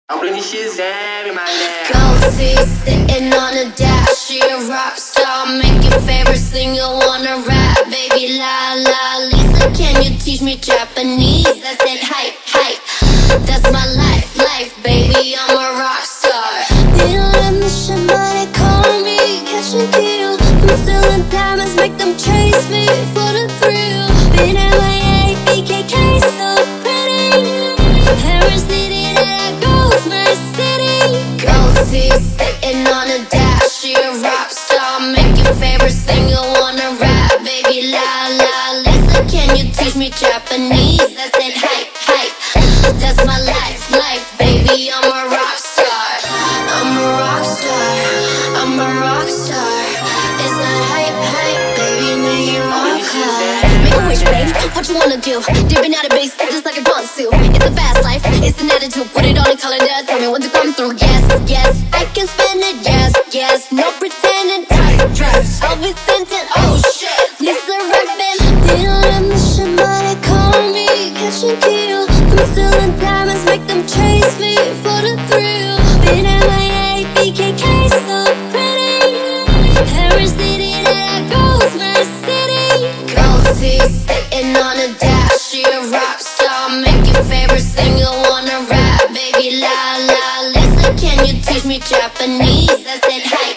I'm bringing shit Zab in my lap. Gold teeth sitting on a dash. She a rock star, make your favorite singer wanna rap. Baby la la Lisa, can you teach me Japanese? I said hi, hi. That's my life, life, baby. I'm a rock star. They don't let me somebody call me, catch and kill. I'm still in diamonds, make them chase me for the thrill. Been MIA, BKK, so pretty. Paris City, that goes my city. Gold teeth sitting on a dash. She a rock star, make your favorite singer wanna rap. Baby la la Lisa, can you teach me Japanese? I said hi, hi. That's my life, life, baby. I'm a rock star. I'm a rock star. I'm a rock star. It's not hype, hype, baby. Make it rock hard. Make a wish, babe. What you wanna do? Dipping out of base, just like a pantsuit. It's a fast life, it's an attitude. Put it on a calendar, tell me when to come through. Yes, yes, I can spend it. Yes, yes, no pretending. Tight dress, I'll be sent it. Oh shit, Lisa Ribbon. They don't let me somebody call me, catch and kill. I'm still in diamonds, make them chase me for the thrill. Been MIA, BKK, so pretty. Paris City, that goes my city. Gold teeth sitting on a dash. She a rock star, make your favorite singer wanna rap. Baby la la Lisa, can you teach me Japanese? I said hi.